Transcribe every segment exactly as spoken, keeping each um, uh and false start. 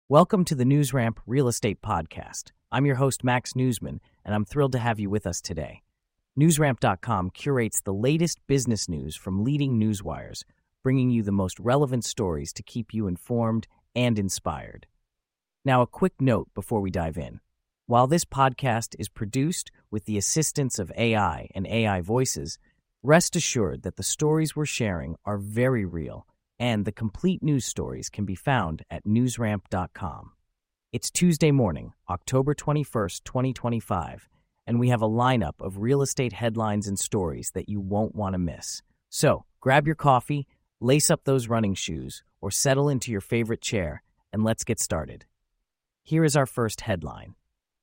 Welcome to the NewsRamp Real Estate Podcast. I'm your host, Max Newsman, and I'm thrilled to have you with us today. NewsRamp dot com curates the latest business news from leading newswires, bringing you the most relevant stories to keep you informed and inspired. Now, a quick note before we dive in. While this podcast is produced with the assistance of A I and A I voices, rest assured that the stories we're sharing are very real, and the complete news stories can be found at NewsRamp dot com. It's Tuesday morning, October twenty-first, twenty twenty-five, and we have a lineup of real estate headlines and stories that you won't want to miss. So, grab your coffee, lace up those running shoes, or settle into your favorite chair, and let's get started. Here is our first headline.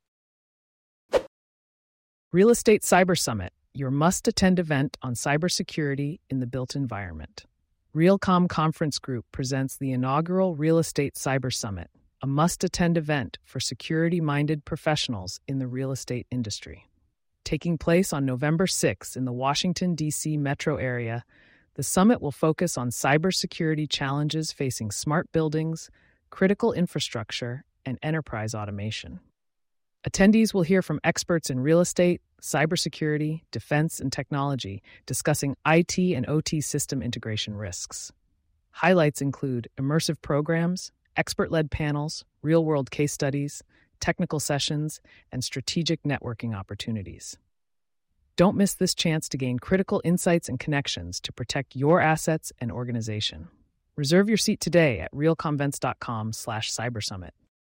Real Estate Cyber Summit, your must-attend event on cybersecurity in the built environment. Realcomm Conference Group presents the inaugural Real Estate Cyber Summit, a must-attend event for security-minded professionals in the real estate industry. Taking place on November sixth in the Washington, D C metro area, the summit will focus on cybersecurity challenges facing smart buildings, critical infrastructure, and enterprise automation. Attendees will hear from experts in real estate, cybersecurity, defense, and technology discussing I T and O T system integration risks. Highlights include immersive programs, expert-led panels, real-world case studies, technical sessions, and strategic networking opportunities. Don't miss this chance to gain critical insights and connections to protect your assets and organization. Reserve your seat today at realcommvents dot com slash cybersummit.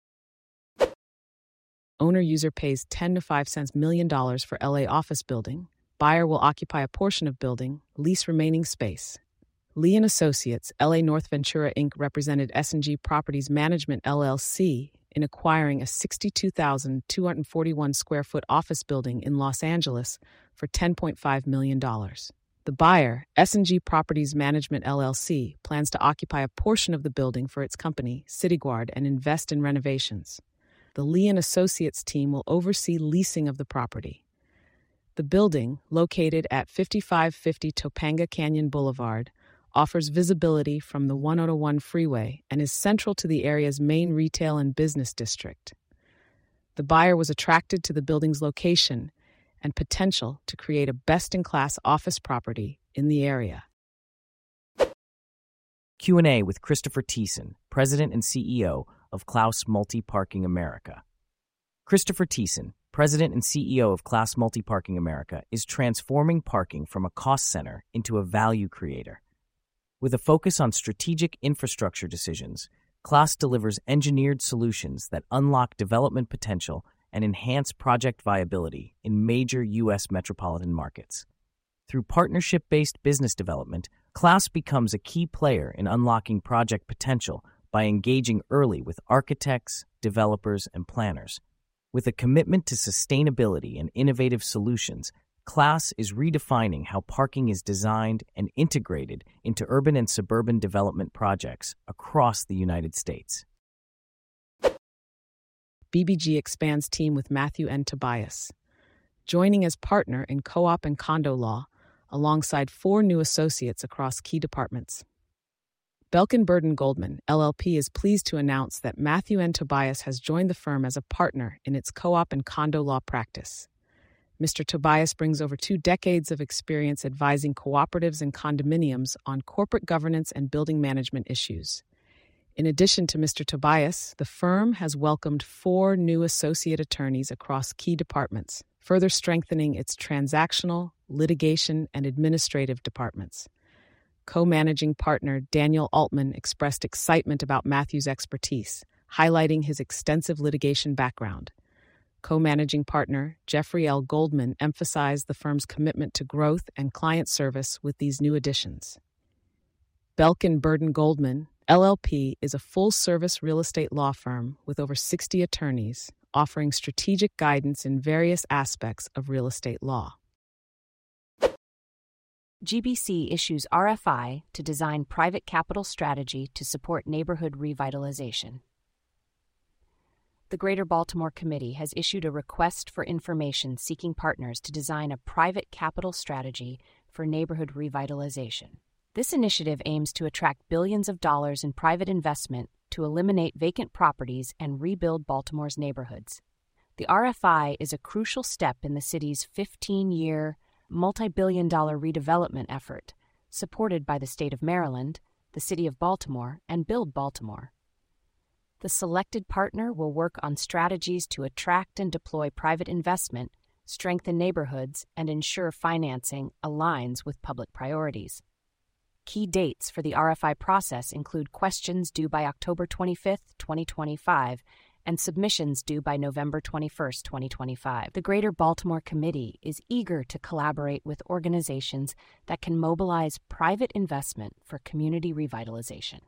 Owner user pays ten to five cents million dollars for L A office building. Buyer will occupy a portion of building, lease remaining space. Lee and Associates, L A North Ventura Incorporated represented S and G Properties Management L L C in acquiring a sixty-two thousand two hundred forty-one square foot office building in Los Angeles for ten point five million dollars. The buyer, S and G Properties Management L L C, plans to occupy a portion of the building for its company, CityGuard, and invest in renovations. The Lee and Associates team will oversee leasing of the property. The building, located at fifty-five fifty Topanga Canyon Boulevard, offers visibility from the one oh one freeway and is central to the area's main retail and business district. The buyer was attracted to the building's location and potential to create a best-in-class office property in the area. Q and A with Christopher Thiessen, President and C E O of Klaus Multi-Parking America. Christopher Thiessen, President and C E O of Klaus Multi-Parking America, is transforming parking from a cost center into a value creator. With a focus on strategic infrastructure decisions, Klaus delivers engineered solutions that unlock development potential and enhance project viability in major U S metropolitan markets. Through partnership-based business development, Klaus becomes a key player in unlocking project potential by engaging early with architects, developers, and planners. With a commitment to sustainability and innovative solutions, Klaus is redefining how parking is designed and integrated into urban and suburban development projects across the United States. B B G expands team with Matthew N. Tobias, joining as partner in co-op and condo law, alongside four new associates across key departments. Belkin Burden Goldman, L L P, is pleased to announce that Matthew N. Tobias has joined the firm as a partner in its co-op and condo law practice. Mister Tobias brings over two decades of experience advising cooperatives and condominiums on corporate governance and building management issues. In addition to Mister Tobias, the firm has welcomed four new associate attorneys across key departments, further strengthening its transactional, litigation, and administrative departments. Co-managing partner Daniel Altman expressed excitement about Matthew's expertise, highlighting his extensive litigation background. Co-managing partner Jeffrey L. Goldman emphasized the firm's commitment to growth and client service with these new additions. Belkin Burden Goldman, L L P, is a full-service real estate law firm with over sixty attorneys, offering strategic guidance in various aspects of real estate law. G B C issues R F I to design private capital strategy to support neighborhood revitalization. The Greater Baltimore Committee has issued a request for information seeking partners to design a private capital strategy for neighborhood revitalization. This initiative aims to attract billions of dollars in private investment to eliminate vacant properties and rebuild Baltimore's neighborhoods. The R F I is a crucial step in the city's fifteen-year, multi-billion dollar redevelopment effort, supported by the state of Maryland, the city of Baltimore, and Build Baltimore. The selected partner will work on strategies to attract and deploy private investment, strengthen neighborhoods, and ensure financing aligns with public priorities. Key dates for the R F I process include questions due by October twenty-fifth, twenty twenty-five, and submissions due by November twenty-first, twenty twenty-five. The Greater Baltimore Committee is eager to collaborate with organizations that can mobilize private investment for community revitalization.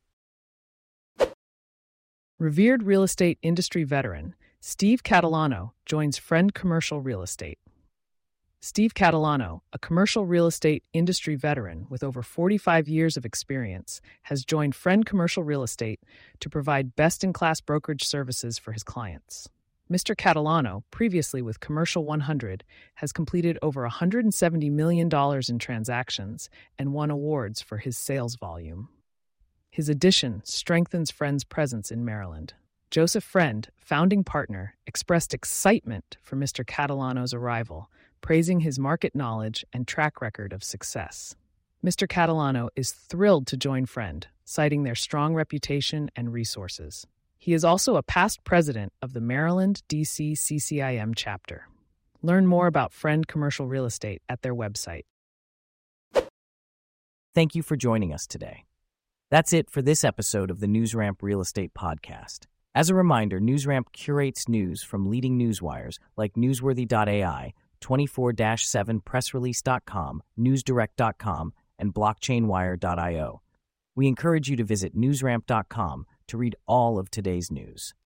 Revered real estate industry veteran Steve Catalano joins Friend Commercial Real Estate. Steve Catalano, a commercial real estate industry veteran with over forty-five years of experience, has joined Friend Commercial Real Estate to provide best-in-class brokerage services for his clients. Mister Catalano, previously with Commercial one hundred, has completed over one hundred seventy million dollars in transactions and won awards for his sales volume. His addition strengthens Friend's presence in Maryland. Joseph Friend, founding partner, expressed excitement for Mister Catalano's arrival, praising his market knowledge and track record of success. Mister Catalano is thrilled to join Friend, citing their strong reputation and resources. He is also a past president of the Maryland, D C C C I M chapter. Learn more about Friend Commercial Real Estate at their website. Thank you for joining us today. That's it for this episode of the NewsRamp Real Estate Podcast. As a reminder, NewsRamp curates news from leading newswires like Newsworthy dot A I, twenty-four seven press release dot com, newsdirect dot com, and blockchain wire dot io. We encourage you to visit newsramp dot com to read all of today's news.